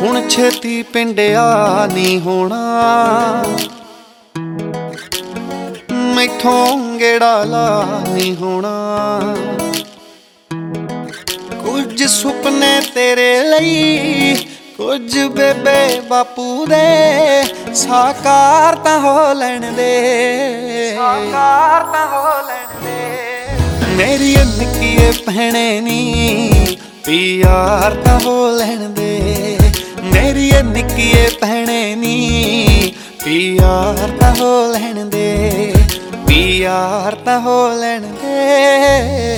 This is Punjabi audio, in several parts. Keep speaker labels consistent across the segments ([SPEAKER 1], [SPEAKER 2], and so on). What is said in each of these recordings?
[SPEAKER 1] ਹੁਣ ਛੇਤੀ ਪਿੰਡਿਆ ਨੀ ਹੋਣਾ, ਮੈਥੋਂ ਗੇੜਾ ਲਾ ਨੀ ਹੋਣਾ। ਕੁਝ ਸੁਪਨੇ ਤੇਰੇ ਲਈ, ਕੁਝ ਬੇਬੇ ਬਾਪੂ ਦੇ, ਸਾਕਾਰ ਤਾਂ ਹੋ ਲੈਣ ਦੇ, ਸਾਕਾਰ ਤਾਂ ਹੋ ਲੈਣ ਦੇ। ਮੇਰੀ ਨਿੱਕੀਏ ਭੈਣੇ ਨੀ ਪਿਆਰ ਤਾਂ ਹੋ ਲੈਣ ਦੇ, ਮੇਰੀ ਨਿੱਕੀਏ ਭੈਣੇ ਨੀ ਪਿਆਰ ਤਾਂ ਹੋ ਲੈਣ ਦੇ, ਪਿਆਰ ਤਾਂ ਹੋ ਲੈਣ ਦੇ।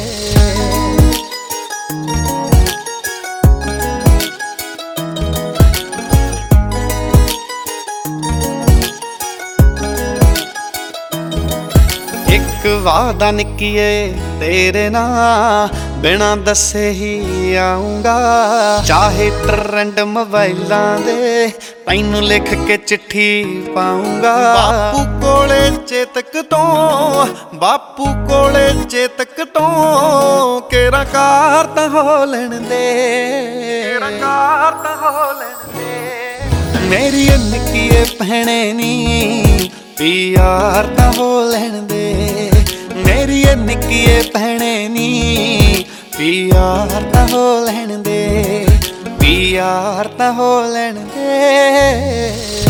[SPEAKER 1] ਇੱਕ ਵਾਦਾ ਨਿੱਕੀਏ ਤੇਰੇ ਨਾਲ, ਬਿਨਾਂ ਦੱਸੇ ਹੀ ਆਉਂਗਾ। ਚਾਹੇ ਟਰੈਂਡ ਮੋਬਾਈਲਾਂ ਦੇ, ਤੈਨੂੰ ਲਿਖ ਕੇ ਚਿੱਠੀ ਪਾਉਂਗਾ। ਬਾਪੂ ਕੋਲੇ ਚੇਤਕ ਤੋਂ, ਬਾਪੂ ਕੋਲੇ ਚੇਤਕ ਤੋਂ, ਕੇਰਾ ਕਾਰ ਤਾਂ ਹੋ ਲੈਣ ਦੇ, ਕੇਰਾ ਕਾਰ ਤਾਂ ਹੋ ਲੈਣ ਦੇ। ਮੇਰੀ ਨਿੱਕੀਏ ਭੈਣੇ ਨੀ ਪਿਆਰ ਤਾਂ ਹੋ ਲੈਣ ਦੇ, ਮੇਰੀ ਨਿੱਕੀਏ ਭੈਣੇ ਨੀ ਪਿਆਰ ਤਾਂ ਹੋ ਲੈਣ ਦੇ, ਪਿਆਰ ਤਾਂ ਹੋ ਲੈਣ ਦੇ।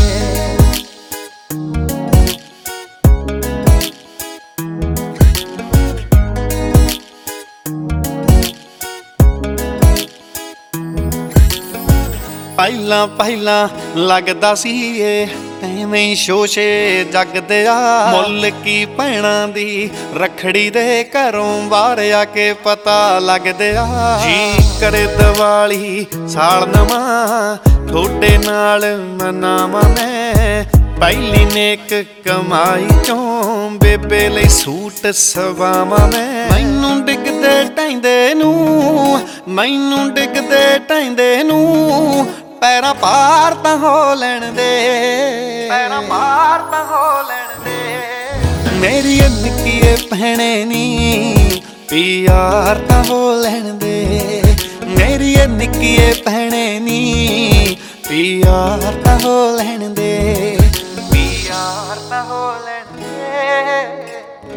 [SPEAKER 1] ਪਹਿਲਾਂ ਪਹਿਲਾਂ ਲੱਗਦਾ ਸੀ ਏ ਐਵੇਂ ਸ਼ੋਸ਼ੇ ਜਗਦੇ ਆ, ਮੁੱਲ ਕੀ ਭੈਣਾਂ ਦੀ ਰੱਖੜੀ ਦੇ ਘਰੋਂ ਬਾਹਰ ਆ ਕੇ ਪਤਾ ਲੱਗਦੇ ਆ। ਜੀ ਕਰੇ ਦੀਵਾਲੀ ਸਾਲ ਨਵਾਂ, ਤੁਹਾਡੇ ਨਾਲ ਮਨਾਵਾਂ ਮੈਂ। ਪਹਿਲੀ ਨੇਕ ਕਮਾਈ ਚੋਂ ਬੇਬੇ ਲਈ ਸੂਟ ਸਵਾਵਾਂ ਮੈਂ। ਮੈਨੂੰ ਡਿੱਗਦੇ ਢਹਿੰਦੇ ਨੂੰ, ਮੈਨੂੰ ਡਿੱਗਦੇ ਢਹਿੰਦੇ ਨੂੰ, ਪੈਰਾਂ ਪਾਰ ਤਾਂ ਹੋ ਲੈਣ ਦੇ, ਪੈਰਾਂ ਪਾਰ ਤਾਂ ਹੋ ਲੈਣ ਦੇ। ਮੇਰੀ ਨਿੱਕੀਏ ਭੈਣੇ ਨੀ ਪਿਆਰ ਤਾਂ ਹੋ ਲੈਣ ਦੇ, ਮੇਰੀ ਨਿੱਕੀਏ ਭੈਣੇ ਨੀ ਪਿਆਰ ਤਾਂ ਹੋ ਲੈਣ ਦੇ, ਪਿਆਰ ਤਾਂ ਹੋ ਲੈਣ ਦੇ।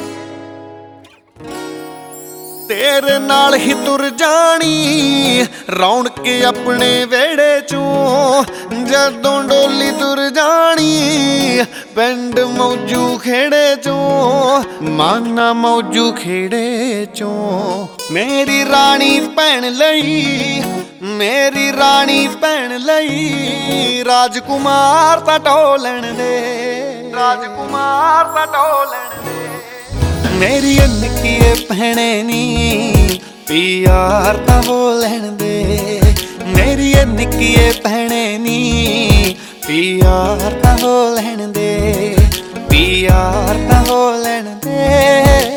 [SPEAKER 1] ਤੇਰੇ ਨਾਲ ਹੀ ਤੁਰ ਜਾਣੀ ਰੌਣਕ ਆਪਣੇ ਵਿਹੜੇ ਚੋਂ, ਜਦੋਂ ਡੋਲੀ ਤੁਰ ਜਾਣੀ ਪਿੰਡ ਮੌਜੂ ਖੇੜੇ ਚੋਂ, ਮਾਨਾ ਮੌਜੂ ਖੇੜੇ ਚੋਂ। ਮੇਰੀ ਰਾਣੀ ਭੈਣ ਲਈ, ਮੇਰੀ ਰਾਣੀ ਭੈਣ ਲਈ, ਰਾਜਕੁਮਾਰ ਤਾਂ ਢੋਲਣ ਦੇ, ਰਾਜਕੁਮਾਰ ਤਾਂ ਢੋਲਣ ਦੇ। ਮੇਰੀ ਨਿੱਕੀਏ ਭੈਣੇ ਨੀ ਪਿਆਰ ਤਾਂ ਹੋ ਲੈਣ ਦੇ, ਮੇਰੀ ਨਿੱਕੀਏ ਭੈਣੇ ਨੀ ਪਿਆਰ ਤਾਂ ਹੋ ਲੈਣ ਦੇ, ਪਿਆਰ ਤਾਂ ਹੋ ਲੈਣ ਦੇ।